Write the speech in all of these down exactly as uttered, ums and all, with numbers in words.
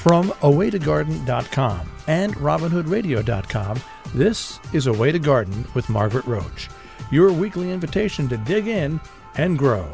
From a way to garden dot com and robin hood radio dot com, this is A Way to Garden with Margaret Roach, your weekly invitation to dig in and grow.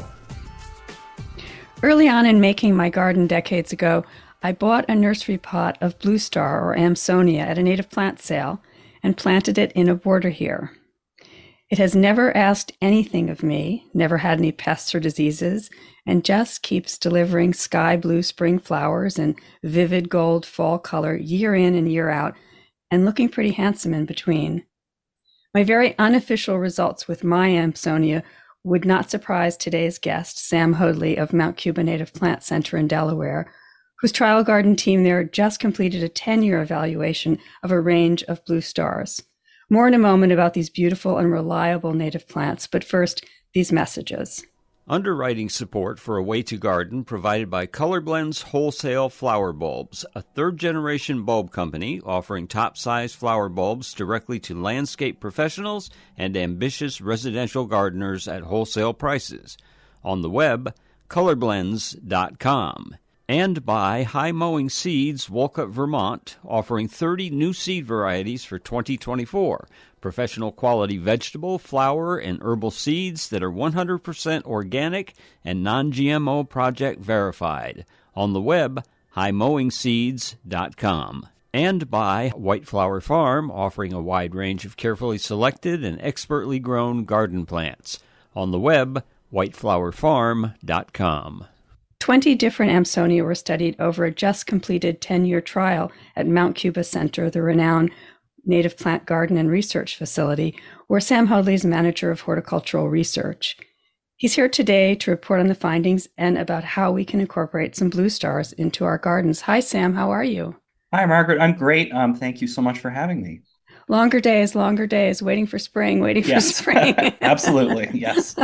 Early on in making my garden decades ago, I bought a nursery pot of Blue Star or Amsonia at a native plant sale and planted it in a border here. It has never asked anything of me, never had any pests or diseases, and just keeps delivering sky blue spring flowers and vivid gold fall color year in and year out, and looking pretty handsome in between. My very unofficial results with my Amsonia would not surprise today's guest, Sam Hoadley of Mount Cuba Native Plant Center in Delaware, whose trial garden team there just completed a ten-year evaluation of a range of blue stars. More in a moment about these beautiful and reliable native plants, but first, these messages. Underwriting support for A Way to Garden provided by Colorblends Wholesale Flower Bulbs, a third-generation bulb company offering top-size flower bulbs directly to landscape professionals and ambitious residential gardeners at wholesale prices. On the web, colorblends dot com. And by High Mowing Seeds, Wolcott, Vermont, offering thirty new seed varieties for twenty twenty-four. Professional quality vegetable, flower, and herbal seeds that are one hundred percent organic and non-G M O project verified. On the web, high mowing seeds dot com. And by White Flower Farm, offering a wide range of carefully selected and expertly grown garden plants. On the web, white flower farm dot com. twenty different Amsonia were studied over a just completed ten-year trial at Mount Cuba Center, the renowned native plant garden and research facility, where Sam Hoadley is manager of horticultural research. He's here today to report on the findings and about how we can incorporate some blue stars into our gardens. Hi, Sam. How are you? Hi, Margaret. I'm great. Um, thank you so much for having me. Longer days, longer days, waiting for spring, waiting for yes. spring. Absolutely. Yes.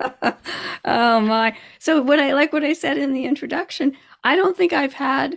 Oh, my. So what I like what I said in the introduction, I don't think I've had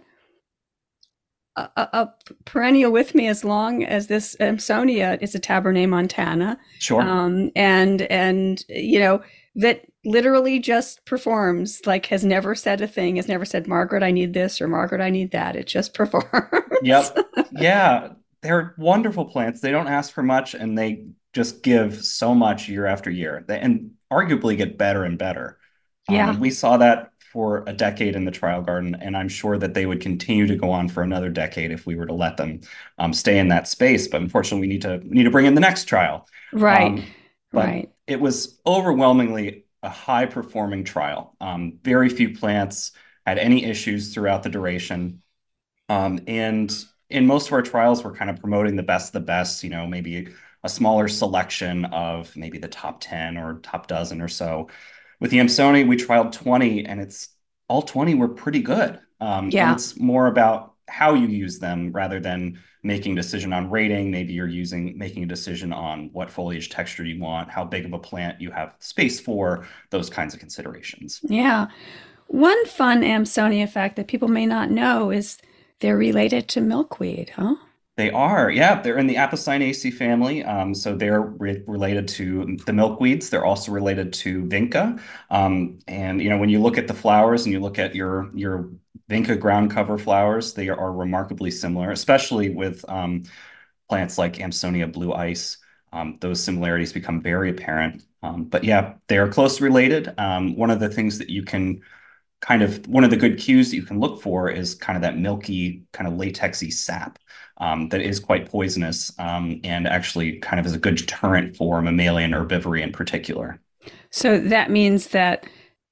a, a, a perennial with me as long as this Amsonia. It's a Tabernet Montana. Sure. Um, and, and, you know, that literally just performs, like has never said a thing, has never said, Margaret, I need this, or Margaret, I need that. It just performs. Yep. Yeah. They're wonderful plants. They don't ask for much, and they just give so much year after year, they, and arguably get better and better. Yeah. Um, we saw that for a decade in the trial garden, and I'm sure that they would continue to go on for another decade if we were to let them um, stay in that space. But unfortunately, we need to we need to bring in the next trial. Right. Um, but right. It was overwhelmingly a high-performing trial. Um, very few plants had any issues throughout the duration, um, and in most of our trials, we're kind of promoting the best of the best, you know, maybe a smaller selection of maybe the top ten or top dozen or so. With the Amsonia, we trialed twenty, and it's all twenty were pretty good. Um, yeah. And it's more about how you use them rather than making a decision on rating. Maybe you're using making a decision on what foliage texture you want, how big of a plant you have space for, those kinds of considerations. Yeah. One fun Amsonia fact that people may not know is they're related to milkweed, huh? They are, yeah. They're in the Apocynaceae family, um, so they're re- related to the milkweeds. They're also related to vinca, um, and you know when you look at the flowers and you look at your your vinca ground cover flowers, they are remarkably similar, especially with um, plants like Amsonia blue ice. Um, those similarities become very apparent. Um, but yeah, they are closely related. Um, one of the things that you can kind of one of the good cues that you can look for is kind of that milky, kind of latexy sap um, that is quite poisonous um, and actually kind of is a good deterrent for mammalian herbivory in particular. So that means that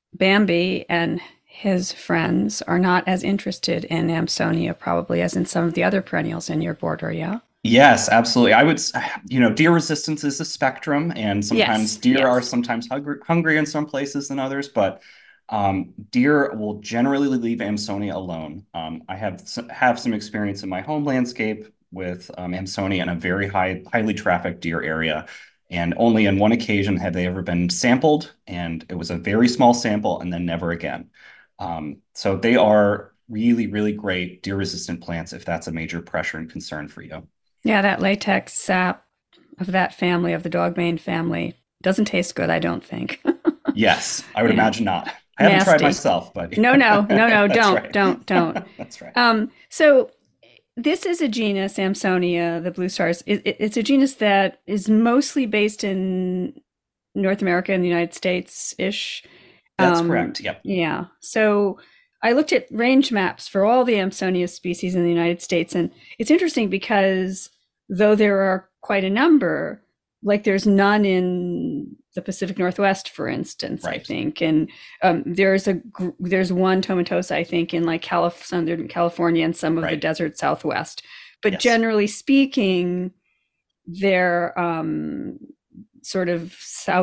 Bambi and his friends are not as interested in Amsonia probably as in some of the other perennials in your border, yeah? Yes, absolutely. I would, you know, deer resistance is a spectrum, and sometimes yes, deer yes. are sometimes hungry, hungry in some places than others, but Um, deer will generally leave Amsonia alone. Um, I have have some experience in my home landscape with um, Amsonia in a very high, highly trafficked deer area, and only on one occasion have they ever been sampled, and it was a very small sample, and then never again. Um, so they are really, really great deer-resistant plants if that's a major pressure and concern for you. Yeah, that latex sap of that family, of the dogbane family, doesn't taste good, I don't think. Yes, I would yeah. imagine not. I haven't tried nasty. myself, but No, no, no, no, that's don't, right. don't, don't. That's right. Um, so this is a genus, Amsonia, the blue stars. It, it, it's a genus that is mostly based in North America and the United States-ish. That's Um, correct. Yep. yeah. So I looked at range maps for all the Amsonia species in the United States, and it's interesting because though there are quite a number, like there's none in the Pacific Northwest, for instance, I Right. think, and um, there's a gr- there's one tomentosa, I think, in like Calif- Southern California and some of the Right. desert Southwest. But Yes. generally speaking, they're um, sort of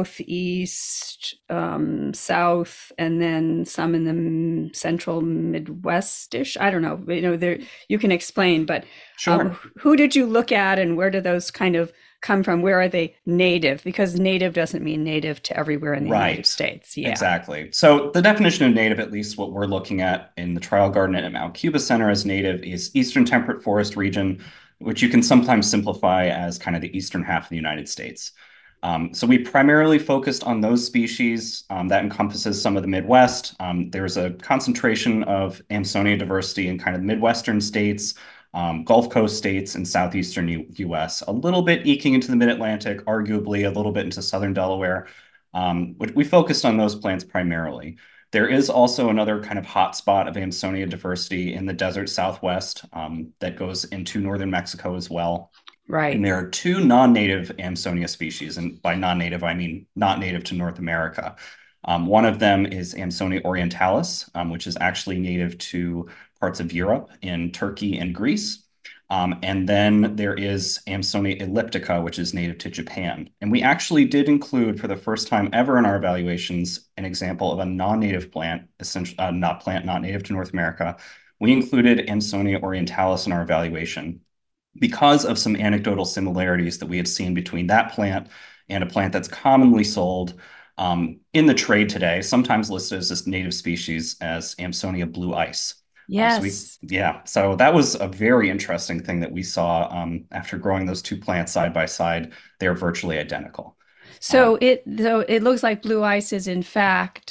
southeast, um, south, and then some in the m- central Midwestish. I don't know. You know, there you can explain, but Sure. um, who did you look at, and where do those kind of come from? Where are they native? Because native doesn't mean native to everywhere in the Right. United States. Yeah. Exactly. So the definition of native, at least what we're looking at in the trial garden at Mount Cuba Center as native, is Eastern Temperate Forest region, which you can sometimes simplify as kind of the eastern half of the United States. Um, so we primarily focused on those species. Um, that encompasses some of the Midwest. Um, there's a concentration of Amsonia diversity in kind of Midwestern states, um, Gulf Coast states, and southeastern U US, a little bit eking into the Mid-Atlantic, arguably a little bit into southern Delaware. Um, we, we focused on those plants primarily. There is also another kind of hotspot of Amsonia diversity in the desert Southwest um, that goes into northern Mexico as well. Right. And there are two non-native Amsonia species, and by non-native, I mean not native to North America. Um, one of them is Amsonia orientalis, um, which is actually native to parts of Europe, in Turkey and Greece. Um, and then there is Amsonia elliptica, which is native to Japan. And we actually did include, for the first time ever in our evaluations, an example of a non-native plant, essentially uh, not plant, not native to North America. We included Amsonia orientalis in our evaluation because of some anecdotal similarities that we had seen between that plant and a plant that's commonly sold um, in the trade today, sometimes listed as this native species as Amsonia blue ice. Yes. Um, so we, yeah, so that was a very interesting thing that we saw um, after growing those two plants side by side. They're virtually identical. So Um, it so it looks like blue ice is in fact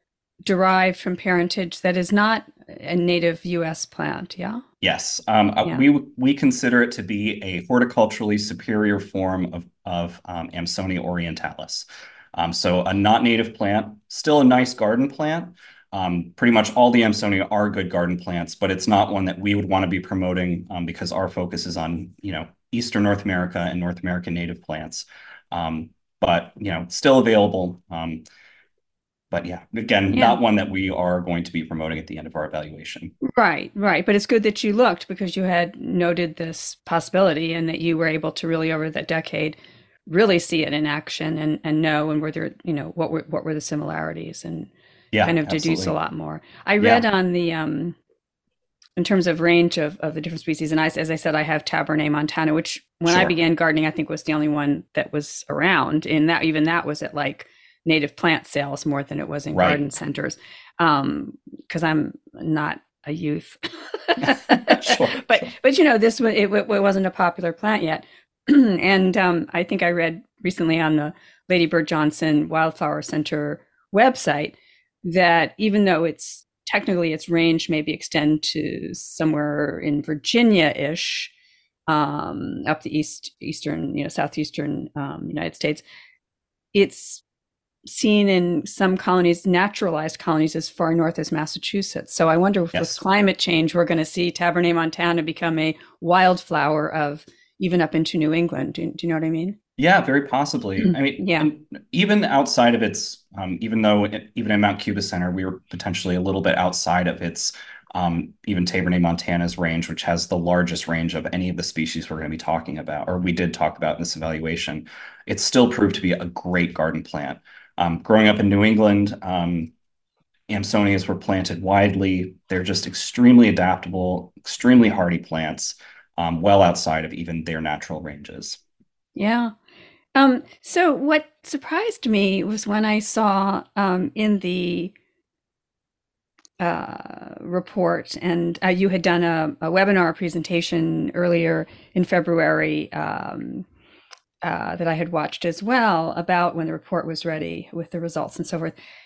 derived from parentage that is not a native U S plant. Yeah. Yes, um, uh, Yeah. we we consider it to be a horticulturally superior form of of um, Amsonia orientalis. Um, so a not native plant, still a nice garden plant. Um, pretty much all the Amsonia are good garden plants, but it's not one that we would want to be promoting um, because our focus is on, you know, Eastern North America and North American native plants. Um, but you know, still available. Um, but yeah, again, Yeah. not one that we are going to be promoting at the end of our evaluation. Right, right. But it's good that you looked because you had noted this possibility and that you were able to really over that decade really see it in action and, and know and were there, you know, what were what were the similarities and Yeah, kind of deduce a absolutely. lot more. I read Yeah, on the um in terms of range of, of the different species, and I, as I said, I have Tabernet montana, which when I sure. began gardening, I think was the only one that was around. And that even that was at like native plant sales more than it was in Right. garden centers. Um, because I'm not a youth. Sure, but sure. but you know, this was it, it wasn't a popular plant yet. And um, I think I read recently on the Lady Bird Johnson Wildflower Center website that even though it's technically its range maybe extend to somewhere in Virginia-ish, um, up the east, eastern, you know, southeastern um, United States, it's seen in some colonies, naturalized colonies, as far north as Massachusetts. So I wonder if with Yes. climate change, we're going to see Tabernet montana become a wildflower of even up into New England. Do, do you know what I mean? Yeah, very possibly. I mean, Yeah. and even outside of its, um, even though it, even in Mount Cuba Center, we were potentially a little bit outside of its, um, even Tabernet montana's range, which has the largest range of any of the species we're going to be talking about, or we did talk about in this evaluation. It still proved to be a great garden plant. Um, growing up in New England, um, Amsonias were planted widely. They're just extremely adaptable, extremely hardy plants, um, well outside of even their natural ranges. Yeah. Um, so what surprised me was when I saw um, in the uh, report, and uh, you had done a, a webinar presentation earlier in February um, uh, that I had watched as well about when the report was ready with the results and so forth.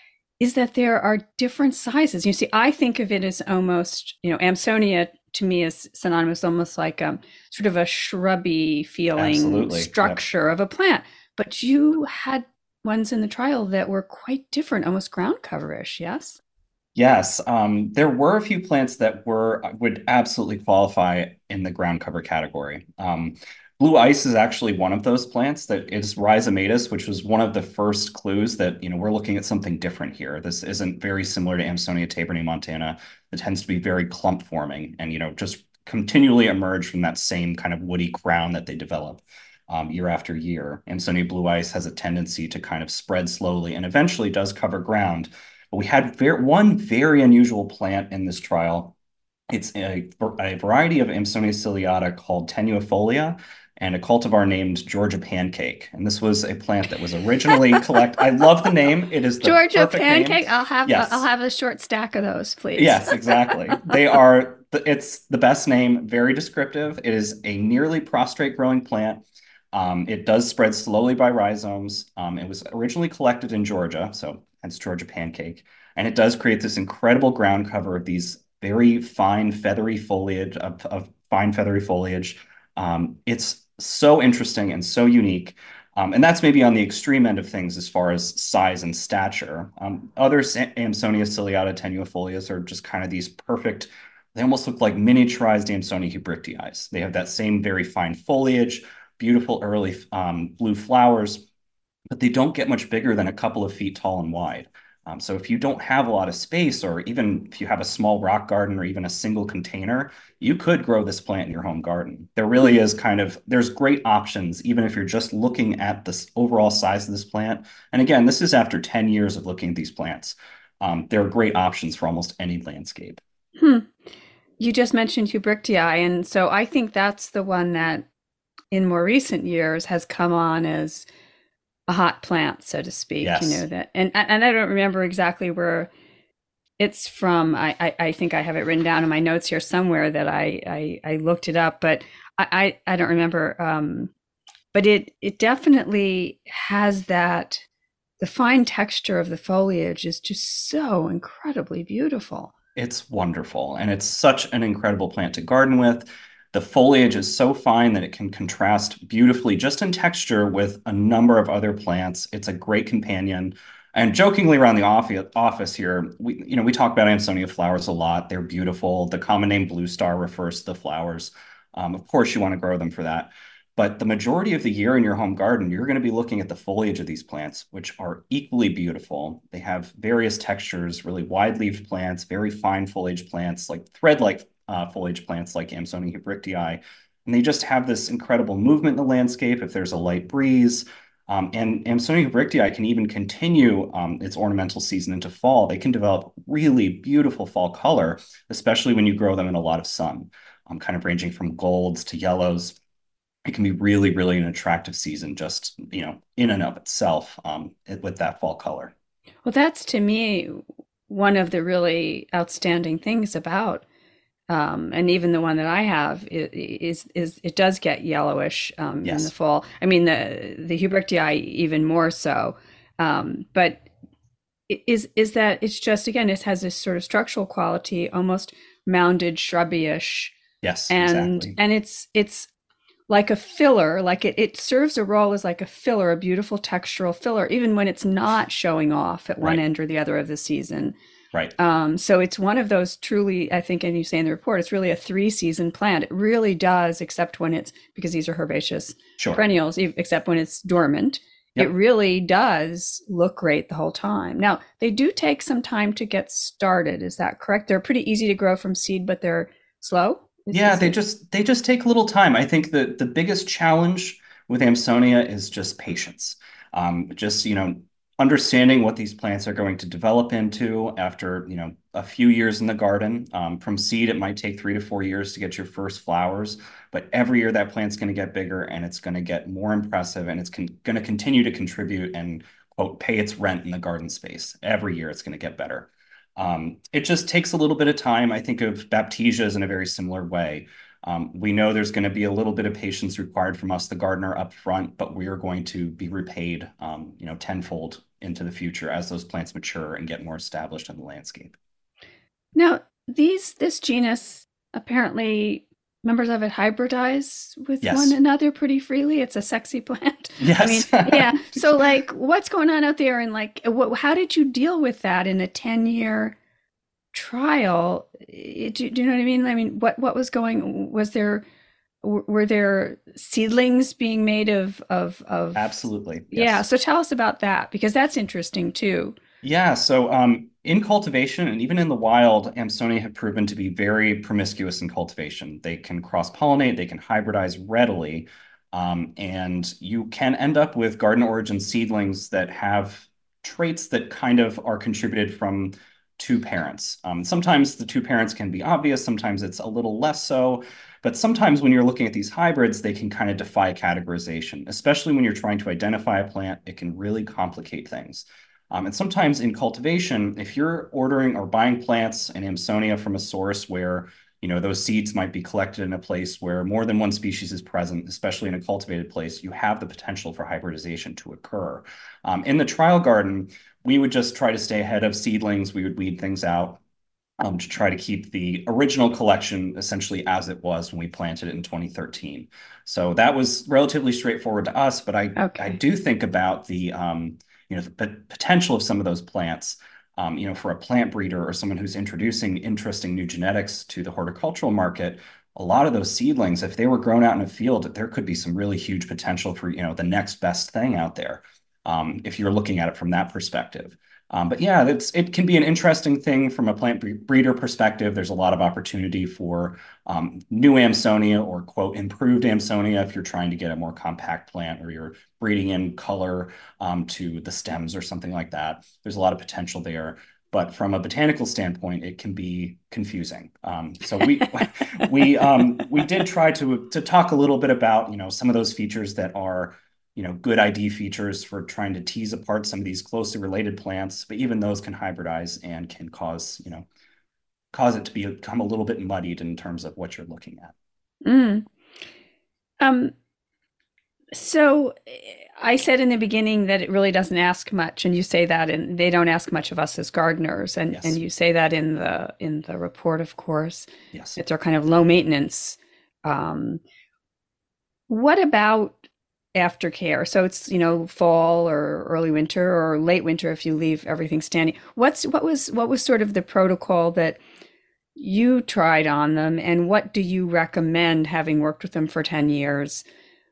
is that there are different sizes. You see, I think of it as almost, you know, Amsonia to me is synonymous, almost like um, sort of a shrubby feeling Absolutely. Yep. structure of a plant. But you had ones in the trial that were quite different, almost ground coverish, yes? Yes, um, there were a few plants that were would absolutely qualify in the ground cover category. Um, blue ice is actually one of those plants that is rhizomatous, which was one of the first clues that, you know, we're looking at something different here. This isn't very similar to Amsonia tabernae montana. It tends to be very clump forming and, you know, just continually emerge from that same kind of woody crown that they develop um, year after year. Amsonia blue ice has a tendency to kind of spread slowly and eventually does cover ground. But we had ver one very unusual plant in this trial. It's a, a variety of Amsonia ciliata called tenuifolia and a cultivar named Georgia pancake. And this was a plant that was originally collected. I love the name. It is the Georgia perfect pancake. name. I'll have Yes. I'll have a short stack of those, please. Yes, exactly. They are, it's the best name, very descriptive. It is a nearly prostrate growing plant. Um, it does spread slowly by rhizomes. Um, it was originally collected in Georgia, so hence Georgia pancake. And it does create this incredible ground cover of these very fine feathery foliage, of, of fine feathery foliage. Um, it's so interesting and so unique. Um, and that's maybe on the extreme end of things as far as size and stature. Um, other Amsonia ciliata tenuifolias are just kind of these perfect, they almost look like miniaturized Amsonia hebrictii. They have that same very fine foliage, beautiful early um, blue flowers, but they don't get much bigger than a couple of feet tall and wide. Um, so if you don't have a lot of space, or even if you have a small rock garden or even a single container, you could grow this plant in your home garden. There really is kind of, there's great options, even if you're just looking at this overall size of this plant. And again, this is after ten years of looking at these plants. Um, there are great options for almost any landscape. Hmm. You just mentioned Hubrichtii, and so I think that's the one that in more recent years has come on as a hot plant, so to speak. Yes. You know that, and and I don't remember exactly where it's from. I, I, I think I have it written down in my notes here somewhere that I I, I looked it up, but I, I, I don't remember. Um, but it it definitely has that. The fine texture of the foliage is just so incredibly beautiful. It's wonderful, and it's such an incredible plant to garden with. The foliage is so fine that it can contrast beautifully just in texture with a number of other plants. It's a great companion. And jokingly around the office here, we you know we talk about Amsonia flowers a lot. They're beautiful. The common name blue star refers to the flowers. Um, of course, you want to grow them for that. But the majority of the year in your home garden, you're going to be looking at the foliage of these plants, which are equally beautiful. They have various textures, really wide-leaved plants, very fine foliage plants, like thread-like uh, foliage plants like Amsonia hebrictii. And they just have this incredible movement in the landscape if there's a light breeze. Um, and Amsonia hebrictii can even continue um, its ornamental season into fall. They can develop really beautiful fall color, especially when you grow them in a lot of sun, um, kind of ranging from golds to yellows. It can be really, really an attractive season just, you know, in and of itself um, with that fall color. Well, that's to me one of the really outstanding things about, um, and even the one that I have is is, is it does get yellowish um, Yes. in the fall. I mean the the Hubrichtii even more so, um, but is is that it's just again it has this sort of structural quality, almost mounded shrubby-ish, Yes, and exactly. and it's it's like a filler, like it, it serves a role as like a filler, a beautiful textural filler, even when it's not showing off at one Right. end or the other of the season. Right. Um, so it's one of those truly, I think, and you say in the report, it's really a three season plant. It really does, except when it's, because these are herbaceous Sure. perennials, e- except when it's dormant. Yep. It really does look great the whole time. Now, they do take some time to get started. Is that correct? They're pretty easy to grow from seed, but they're slow. Is, Yeah, is they it? just they just take a little time. I think that the biggest challenge with Amsonia is just patience. Um, just, you know, understanding what these plants are going to develop into after, you know, a few years in the garden. Um, from seed, it might take three to four years to get your first flowers, but every year that plant's going to get bigger and it's going to get more impressive and it's con going to continue to contribute and, quote, pay its rent in the garden space. Every year it's going to get better. Um, it just takes a little bit of time. I think of Baptisias in a very similar way. Um, we know there's going to be a little bit of patience required from us, the gardener, up front, but we are going to be repaid, um, you know, tenfold into the future as those plants mature and get more established in the landscape. Now, these this genus, apparently members of it hybridize with Yes. one another pretty freely. It's a sexy plant. Yes. I mean, yeah. So, like, what's going on out there, and like, what, how did you deal with that in a ten-year trial? Do, do you know what I mean? I mean, what what was going? Was there were there seedlings being made of of of? Absolutely. Yeah. Yes. So tell us about that, because that's interesting too. Yeah, so um, in cultivation and even in the wild, Amsonia have proven to be very promiscuous in cultivation. They can cross-pollinate, they can hybridize readily, um, and you can end up with garden origin seedlings that have traits that kind of are contributed from two parents. Um, sometimes the two parents can be obvious, sometimes it's a little less so, but sometimes when you're looking at these hybrids, they can kind of defy categorization, especially when you're trying to identify a plant. It can really complicate things. Um, and sometimes in cultivation, if you're ordering or buying plants and Amsonia from a source where, you know, those seeds might be collected in a place where more than one species is present, especially in a cultivated place, you have the potential for hybridization to occur. Um, in the trial garden, we would just try to stay ahead of seedlings. We would weed things out um, to try to keep the original collection essentially as it was when we planted it in twenty thirteen. So that was relatively straightforward to us, but I, Okay. I do think about the, um, you know, the potential of some of those plants, um, you know, for a plant breeder or someone who's introducing interesting new genetics to the horticultural market. A lot of those seedlings, if they were grown out in a field, there could be some really huge potential for, you know, the next best thing out there, um, if you're looking at it from that perspective. Um, but yeah, it's, it can be an interesting thing from a plant breeder perspective. There's a lot of opportunity for um, new Amsonia or, quote, improved Amsonia if you're trying to get a more compact plant or you're breeding in color um, to the stems or something like that. There's a lot of potential there. But from a botanical standpoint, it can be confusing. Um, so we we um, we did try to to talk a little bit about, you know, some of those features that are, you know, good I D features for trying to tease apart some of these closely related plants, but even those can hybridize and can cause, you know, cause it to be, become a little bit muddied in terms of what you're looking at. Mm. Um, so I said in the beginning that it really doesn't ask much, and you say that, and they don't ask much of us as gardeners, and, Yes. and you say that in the in the report, of course. Yes. That they're kind of low maintenance. Um, what about aftercare? So it's, you know, fall or early winter or late winter if you leave everything standing. What's what was what was sort of the protocol that you tried on them, and what do you recommend, having worked with them for ten years?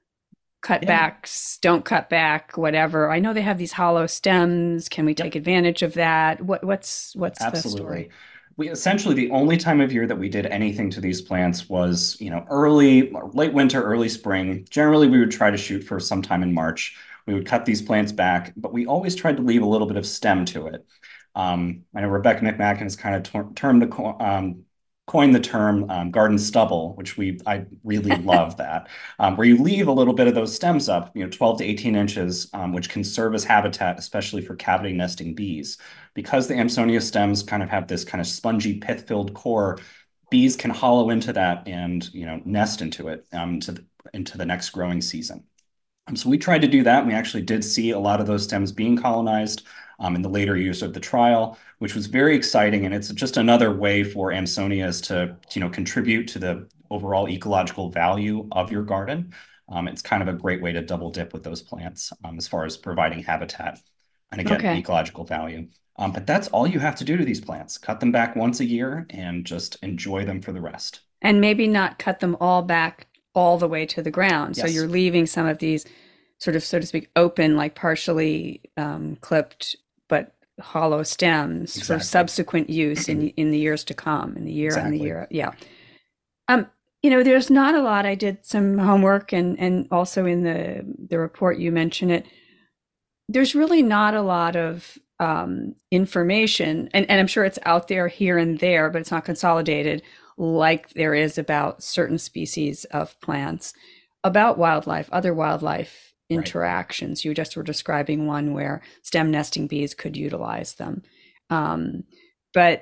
Cutbacks, yeah. Don't cut back, whatever. I know they have these hollow stems. Can we take yep. advantage of that? What what's what's Absolutely. the story? We essentially, the only time of year that we did anything to these plants was, you know, early, late winter, early spring. Generally, we would try to shoot for sometime in March. We would cut these plants back, but we always tried to leave a little bit of stem to it. Um, I know Rebecca McMacken has kind of ter- termed the um, coined the term um, garden stubble, which we I really love that, um, where you leave a little bit of those stems up, you know, twelve to eighteen inches, um, which can serve as habitat, especially for cavity nesting bees. Because the Amsonia stems kind of have this kind of spongy pith-filled core, bees can hollow into that and, you know, nest into it um, to the, into the next growing season. Um, so we tried to do that. And we actually did see a lot of those stems being colonized um, in the later years of the trial, which was very exciting. And it's just another way for Amsonias to, you know, contribute to the overall ecological value of your garden. Um, it's kind of a great way to double dip with those plants um, as far as providing habitat and, again, okay. ecological value. Um, but that's all you have to do to these plants. Cut them back once a year and just enjoy them for the rest. And maybe not cut them all back all the way to the ground. Yes. So you're leaving some of these sort of, so to speak, open, like partially um, clipped, but hollow stems exactly. for subsequent use in in the years to come, in the year exactly. and the year. Yeah. Um, you know, there's not a lot. I did some homework, and and also in the the report you mention it. There's really not a lot of um, information, and, and I'm sure it's out there here and there, but it's not consolidated like there is about certain species of plants, about wildlife, other wildlife interactions. Right. You just were describing one where stem nesting bees could utilize them. Um, but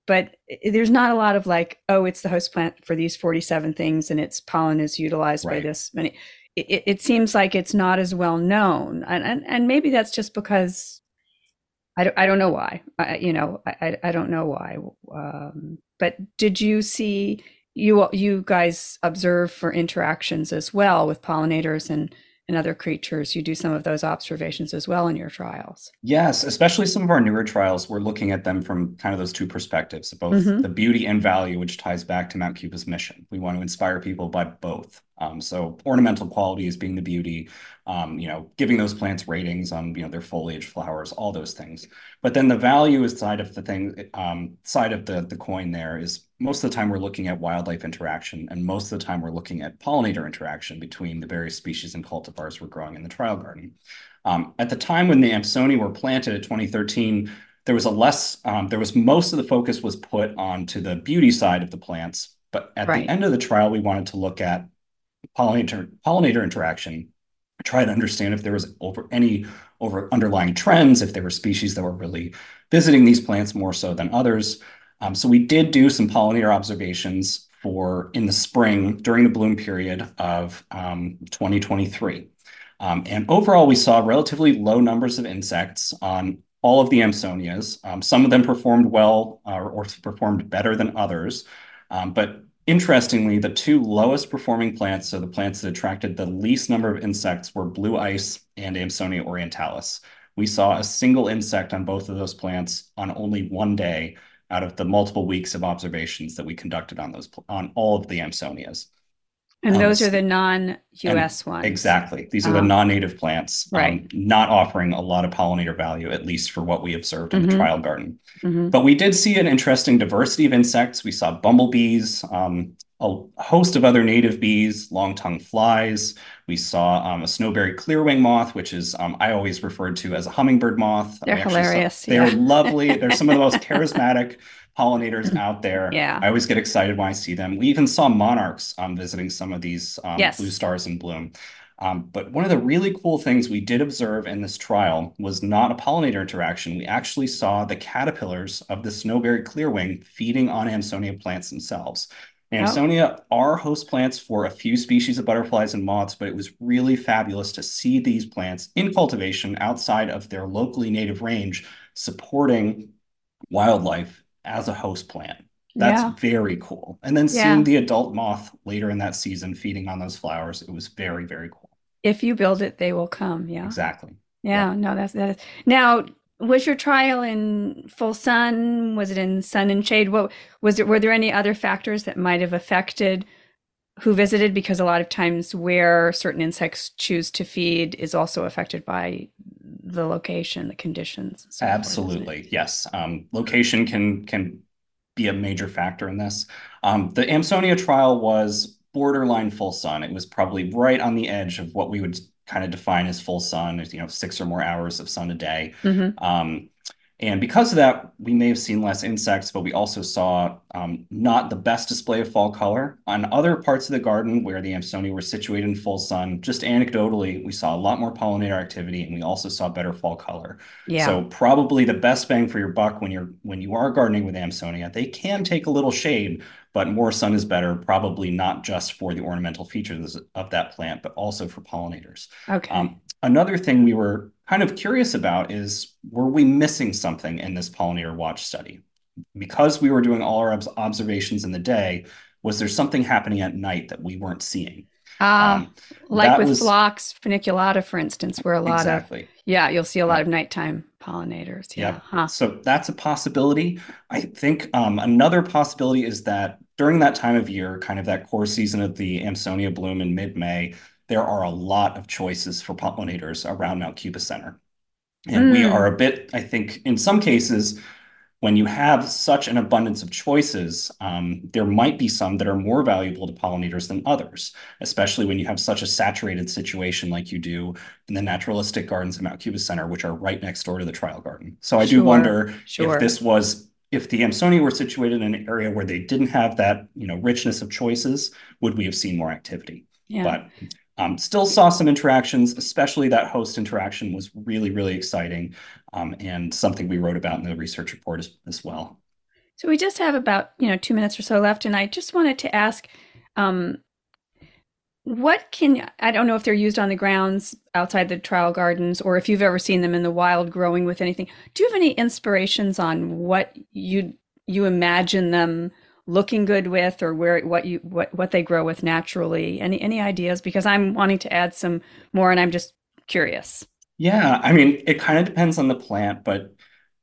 but there's not a lot of like, oh, it's the host plant for these forty-seven things and its pollen is utilized right. by this many. It, it seems like it's not as well known. And, and, and maybe that's just because I don't, I don't know why, I, you know, I, I don't know why. Um, but did you see, you, you guys observe for interactions as well with pollinators and and other creatures? You do some of those observations as well in your trials. Yes, especially some of our newer trials, we're looking at them from kind of those two perspectives, both mm-hmm. the beauty and value, which ties back to Mount Cuba's mission. We want to inspire people by both. Um, so ornamental qualities being the beauty, um, you know, giving those plants ratings on, you know, their foliage, flowers, all those things. But then the value is side of the thing, um, side of the, the coin there is most of the time we're looking at wildlife interaction, and most of the time we're looking at pollinator interaction between the various species and cultivars we're growing in the trial garden. Um, at the time when the Amsonia were planted at twenty thirteen, there was a less, um, there was most of the focus was put onto the beauty side of the plants. But at right. the end of the trial, we wanted to look at pollinator, pollinator interaction, try to understand if there was over any over underlying trends, if there were species that were really visiting these plants more so than others. Um, so we did do some pollinator observations for in the spring during the bloom period of um, twenty twenty-three. Um, and overall, we saw relatively low numbers of insects on all of the Amsonias. Um, some of them performed well uh, or performed better than others. Um, but interestingly, the two lowest performing plants, so the plants that attracted the least number of insects, were blue ice and Amsonia orientalis. We saw a single insect on both of those plants on only one day out of the multiple weeks of observations that we conducted on those on all of the Amsonias. And those um, are the non-U S ones. Exactly. These are uh-huh. the non-native plants, right. um, not offering a lot of pollinator value, at least for what we observed in mm-hmm. the trial garden. Mm-hmm. But we did see an interesting diversity of insects. We saw bumblebees, um, a host of other native bees, long-tongued flies. We saw um, a snowberry clearwing moth, which is um, I always referred to as a hummingbird moth. They're hilarious. Saw, they're yeah. lovely. They're some of the most charismatic pollinators out there. Yeah. I always get excited when I see them. We even saw monarchs um, visiting some of these um, yes. blue stars in bloom. Um, but one of the really cool things we did observe in this trial was not a pollinator interaction. We actually saw the caterpillars of the snowberry clearwing feeding on Amsonia plants themselves. Amsonia oh. are host plants for a few species of butterflies and moths, but it was really fabulous to see these plants in cultivation outside of their locally native range, supporting wildlife as a host plant. That's yeah. very cool. And then seeing yeah. the adult moth later in that season feeding on those flowers, it was very, very cool. If you build it, they will come. Yeah, exactly. Yeah, yeah. no, that's that is. Now, was your trial in full sun? Was it in sun and shade? What was it? Were there any other factors that might have affected who visited? Because a lot of times where certain insects choose to feed is also affected by the location, the conditions. So Absolutely, forth, yes. Um, location can can be a major factor in this. Um, the Amsonia trial was borderline full sun. It was probably right on the edge of what we would kind of define as full sun, you know, six or more hours of sun a day. Mm-hmm. Um, and because of that, we may have seen less insects, but we also saw um, not the best display of fall color. On other parts of the garden where the Amsonia were situated in full sun, just anecdotally, we saw a lot more pollinator activity, and we also saw better fall color. Yeah. So probably the best bang for your buck when you're when you are gardening with Amsonia, they can take a little shade, but more sun is better, probably not just for the ornamental features of that plant, but also for pollinators. Okay. Um, another thing we were kind of curious about is, were we missing something in this pollinator watch study? Because we were doing all our ob- observations in the day, was there something happening at night that we weren't seeing? Ah, um, like with was, phlox funiculata, for instance, where a lot exactly. of, yeah, you'll see a lot yeah. of nighttime pollinators. Yeah. Yep. Huh. So that's a possibility. I think um, another possibility is that during that time of year, kind of that core season of the Amsonia bloom in mid-May, there are a lot of choices for pollinators around Mount Cuba Center. And mm. we are a bit, I think, in some cases, when you have such an abundance of choices, um, there might be some that are more valuable to pollinators than others, especially when you have such a saturated situation like you do in the naturalistic gardens of Mount Cuba Center, which are right next door to the trial garden. So I sure. do wonder sure. if this was, if the Amsonia were situated in an area where they didn't have that, you know, richness of choices, would we have seen more activity? Yeah. But Um, still saw some interactions, especially that host interaction was really, really exciting, um, and something we wrote about in the research report as, as well. So we just have about, you know, two minutes or so left, and I just wanted to ask, um, what can, I don't know if they're used on the grounds outside the trial gardens, or if you've ever seen them in the wild growing with anything. Do you have any inspirations on what you you imagine them looking good with, or where what you what what they grow with naturally? Any any ideas? Because I'm wanting to add some more, and I'm just curious. Yeah, I mean, it kind of depends on the plant, but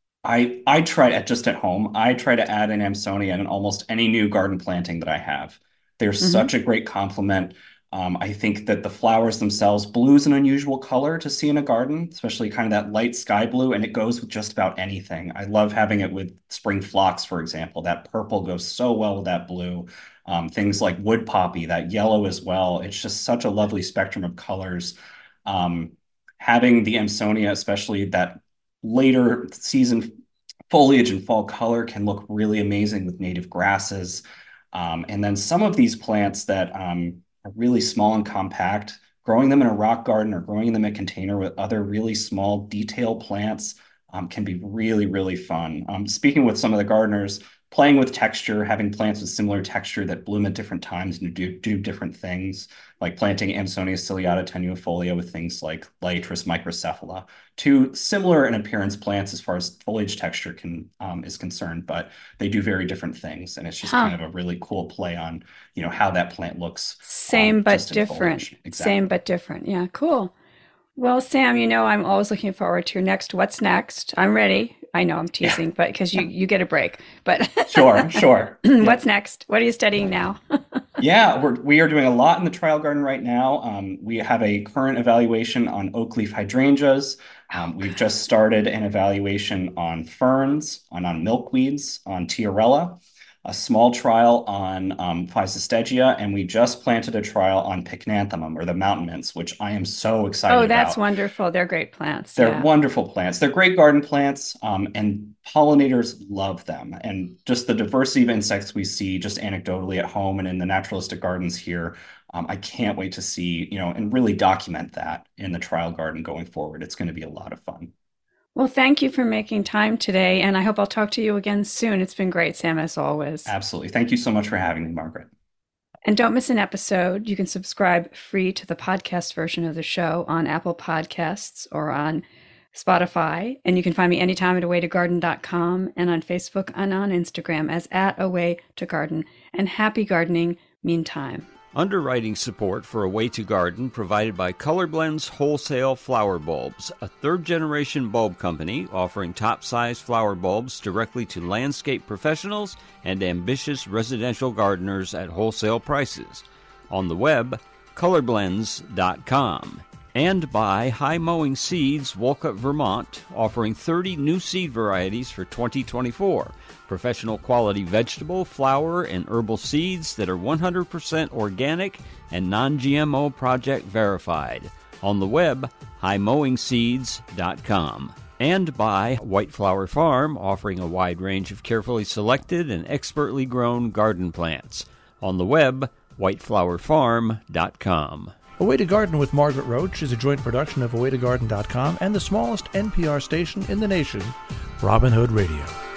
I I try at just at home. I try to add an Amsonia in almost any new garden planting that I have. They're Mm-hmm. such a great complement. Um, I think that the flowers themselves, blue is an unusual color to see in a garden, especially kind of that light sky blue, and it goes with just about anything. I love having it with spring phlox, for example. That purple goes so well with that blue. Um, things like wood poppy, that yellow as well. It's just such a lovely spectrum of colors. Um, having the Amsonia, especially that later season foliage and fall color, can look really amazing with native grasses. Um, and then some of these plants that um, are really small and compact, growing them in a rock garden or growing them in a container with other really small detail plants um, can be really, really fun. Um, speaking with some of the gardeners, playing with texture, having plants with similar texture that bloom at different times and do, do different things, like planting Amsonia ciliata tenuifolia with things like Liatris microcephala. Two similar in appearance plants as far as foliage texture can um, is concerned, but they do very different things. And it's just Huh. kind of a really cool play on, you know, how that plant looks. Same um, but just in different. foliage. Exactly. Same but different. Yeah, cool. Well, Sam, you know, I'm always looking forward to your next What's Next. I'm ready. I know I'm teasing, but because you, you get a break. But Sure, sure. what's next? What are you studying now? Yeah, we're, we are doing a lot in the trial garden right now. Um, we have a current evaluation on oak leaf hydrangeas. Um, we've just started an evaluation on ferns, on, on milkweeds, on tiarella, a small trial on um, Physostegia, and we just planted a trial on pycnanthemum, or the mountain mints, which I am so excited about. Oh, that's wonderful. They're great plants. They're Yeah. wonderful plants. They're great garden plants, um, and pollinators love them. And just the diversity of insects we see just anecdotally at home and in the naturalistic gardens here, um, I can't wait to see, you know, and really document that in the trial garden going forward. It's going to be a lot of fun. Well, thank you for making time today, and I hope I'll talk to you again soon. It's been great, Sam, as always. Absolutely. Thank you so much for having me, Margaret. And don't miss an episode. You can subscribe free to the podcast version of the show on Apple Podcasts or on Spotify. And you can find me anytime at away to garden dot com and on Facebook and on Instagram as at away to garden. And happy gardening meantime. Underwriting support for A Way to Garden provided by Colorblends Wholesale Flower Bulbs, a third-generation bulb company offering top-size flower bulbs directly to landscape professionals and ambitious residential gardeners at wholesale prices. On the web, colorblends dot com. And by High Mowing Seeds, Wolcott, Vermont, offering thirty new seed varieties for twenty twenty-four. Professional quality vegetable, flower, and herbal seeds that are one hundred percent organic and non G M O project verified. On the web, high mowing seeds dot com. And by White Flower Farm, offering a wide range of carefully selected and expertly grown garden plants. On the web, white flower farm dot com. A Way to Garden with Margaret Roach is a joint production of away to garden dot com and the smallest N P R station in the nation, Robin Hood Radio.